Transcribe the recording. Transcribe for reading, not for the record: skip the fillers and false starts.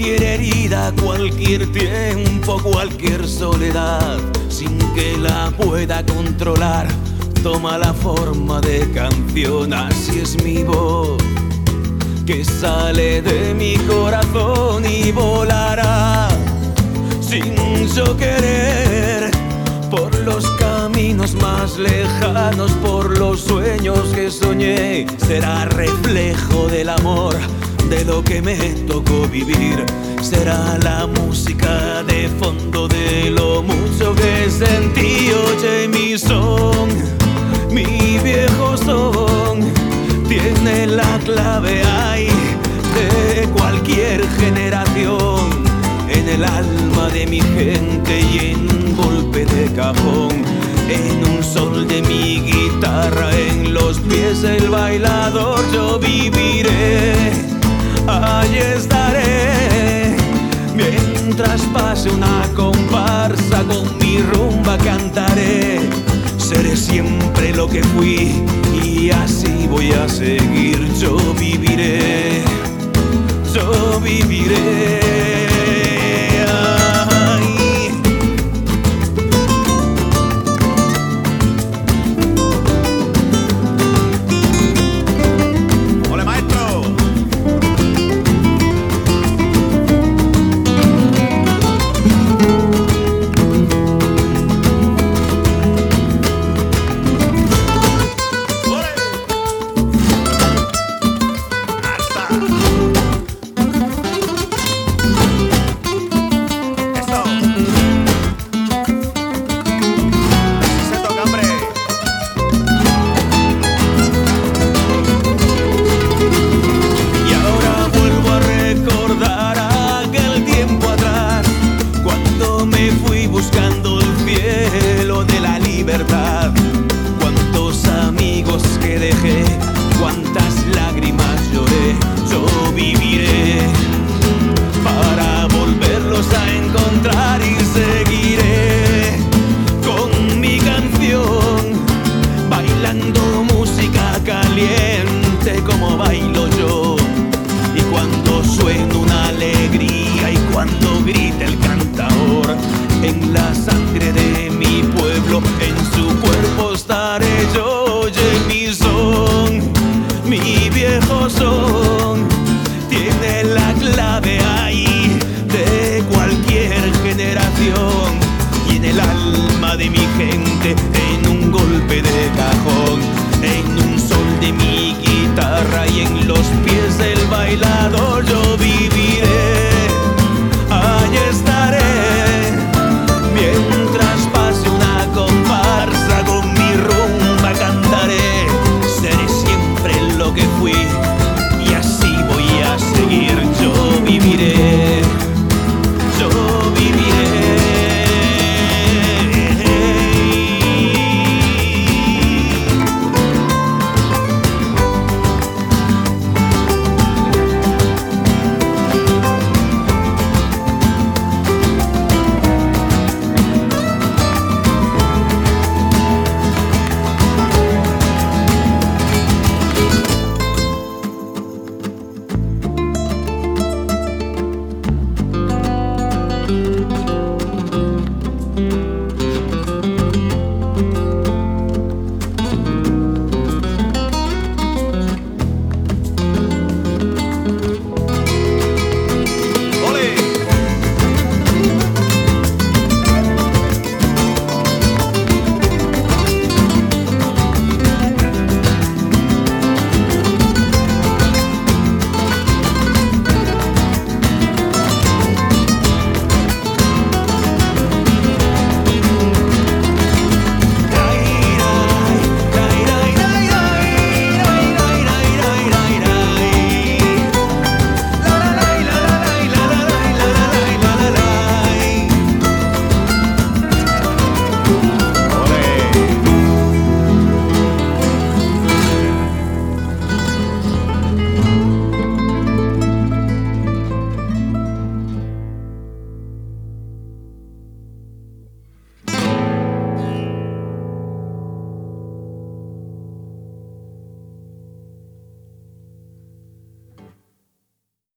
Cualquier herida, cualquier tiempo, cualquier soledad, sin que la pueda controlar, toma la forma de canción. Así es mi voz, que sale de mi corazón y volará sin yo querer por los caminos más lejanos, por los sueños que soñé. Será reflejo del amor, de lo que me tocó vivir. Será la música de fondo de lo mucho que sentí. Oye, mi son, mi viejo son, tiene la clave ahí de cualquier generación, en el alma de mi gente y en un golpe de cajón, en un sol de mi guitarra, en los pies del bailador. Yo viviré, ahí estaré, mientras pase una comparsa, con mi rumba cantaré. Seré siempre lo que fui y así voy a seguir. Yo viviré, yo viviré. Buscando el cielo de la libertad, cuántos amigos que dejé, cuántas lágrimas lloré. Yo viviré para volverlos a encontrar y seguiré con mi canción, bailando música caliente como bailo yo. Y cuando suena una alegría y cuando grita el cantador, en la sangre de mi pueblo, en su cuerpo estaré yo. Oye, mi son, mi viejo son, tiene la clave ahí de cualquier generación, y en el alma de mi gente